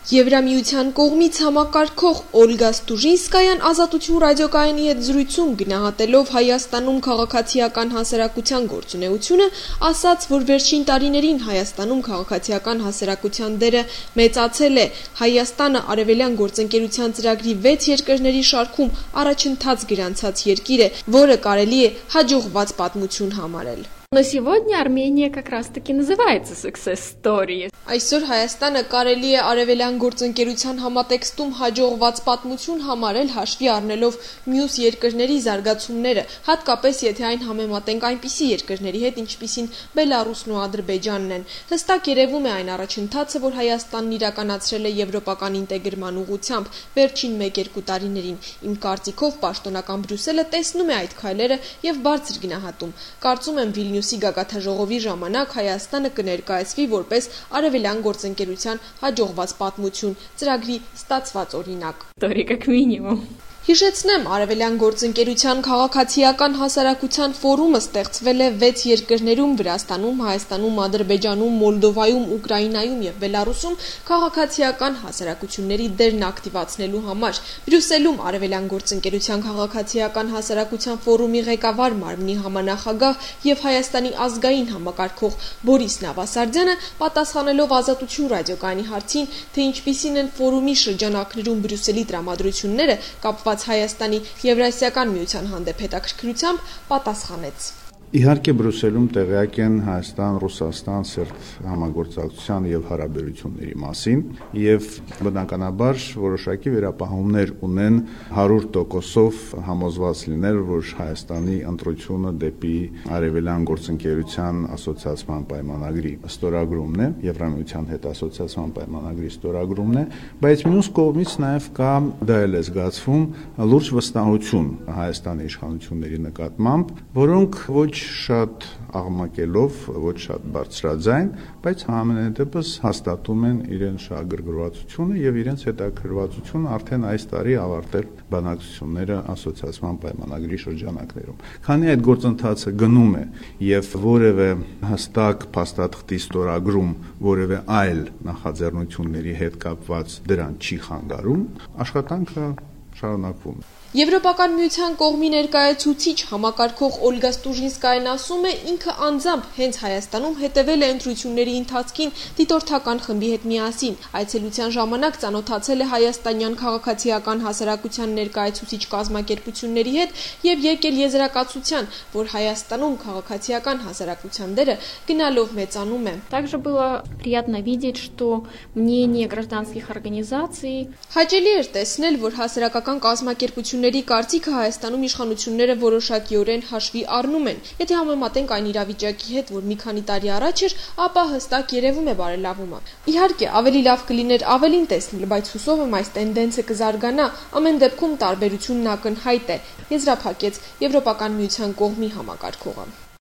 Եվրամիության կողմից համակարգող Օլգա Ստուժինսկայան Ազատություն ռադիոկայանի հետ զրույցում գնահատելով Հայաստանում քաղաքացիական հասարակության գործունեությունը, ասաց, որ վերջին տարիներին Հայաստանում քաղաքացիական հասարակության դերը մեծացել է։ Հայաստանը արևելյան գործընկերության ծրագրի 6 երկրների շարքում առաջընթաց գրանցած երկիր է, որը կարելի է հաջողված պատմություն համարել։ Но сегодня Армения как раз-таки называется success story. Այսօր Հայաստանը կարելի է արևելյան գործընկերության համատեքստում հաջողված պատմություն համարել հաշվի առնելով մյուս երկրների զարգացումները, հատկապես եթե այն համեմատենք այնպիսի երկրների հետ, ինչպիսին Բելարուսն ու Ադրբեջանն են։ Հստակ երևում է այն առաջընթացը, որ Հայաստանն իրականացրել է եվրոպական ինտեգրման ուղղությամբ վերջին 1-2 տարիներին։ Իմ կարծիքով պաշտոնական Բրյուսելը տեսնում է այդ քայլերը եւ բարձր գնահատում։ Կարծում եմ Վիլնյուսի գագաթաժողովի ժամանակ Հայաստանը կներկայացվի որպես արևելյան գործընկերության հաջողված պատմություն, ծրագրի ստացված օրինակ։ Как минимум. Հիշեցնեմ, արևելյան գործընկերության քաղաքացիական հասարակության ֆորումը ստեղծվել է 6 երկրներում՝ Վրաստանում, Հայաստանում, Ադրբեջանում, Մոլդովայում, Ուկրաինայում եւ Բելարուսում քաղաքացիական հասարակությունների դերն ակտիվացնելու համար։ Բրյուսելում արևելյան գործընկերության քաղաքացիական հասարակության ֆորումի ղեկավար մարմնի համանախագահ եւ Հայաստանի ազգային համակարգող Բորիս Նավասարդյանը պատասխանելով Ազատություն ռադիոկայանի հարցին, թե ինչպիսին են ֆորումի շրջանակներում Բրյուսելի տրամադրությունները կապված Հայաստանի Եվրասիական միության հանդեպ հետաքրքրությամբ պատասխանեց։ Իհարկե Բրյուսելում տեղյակ են Հայաստան-Ռուսաստան սերտ համագործակցության եւ հարաբերությունների մասին եւ բնականաբար որոշակի վերապահումներ ունեն 100%-ով համոզված լինել, որ Հայաստանի ընտրությունը դեպի արևելյան գործընկերության ասոցիացիան պայմանագրի ստորագրումն է, Եվրամիության հետ ասոցիացիան պայմանագրի ստորագրումն է, բայց մյուս կողմից նաեւ կա դա էլ է զգացվում լուրջ վստահություն Հայաստանի իշխանությունների նկատմամբ, որոնք ոչ շատ աղմկելով, ոչ շատ բարձրաձայն, բայց համենայնդեպս հաստատում են իրենց շահագրգռվածությունը եւ իրենց հետաքրքրվածությունը արդեն այս տարի ավարտել բանակցությունները ասոցիացիան պայմանագրի շրջանակներում։ Քանի այդ գործընթացը գնում է եւ որևէ հստակ փաստաթղթի ստորագրում, որևէ այլ նախաձեռնությունների հետ կապված դրան չի խանգարում, աշխատանքը շարունակվում է։ Եվրոպական միության կողմի ներկայացուցիչ համակարգող Օլգա Ստուժինսկայան ասում է, ինքը անձամբ հենց Հայաստանում հետևել է ընտրությունների ընթացքին դիտորդական խմբի հետ միասին։ Այցելության ժամանակ ծանոթացել է հայաստանյան քաղաքացիական հասարակության ներկայացուցիչ կազմակերպությունների հետ եւ եկել եզրակացության, որ Հայաստանում քաղաքացիական հասարակության դերը գնալով մեծանում է։ Также было приятно видеть, что мнение гражданских организаций Հաճելի էր տեսնել, որ հասարակական կազմակերպությունների կարծիքը Հայաստանում իշխանությունները որոշակիորեն հաշվի առնում են։ Եթե համեմատենք այն իրավիճակի հետ, որ մի քանի տարի առաջ էր, ապա հստակ երևում է բարելավումը։ Իհարկե, ավելի լավ կլիներ ավելին տեսնել, բայց հուսով եմ այս տենդենսը կզարգանա, ամեն դեպքում տարբերությունն ակնհայտ է, եզրափակեց Եվրոպական միության կողմի համակարգողը։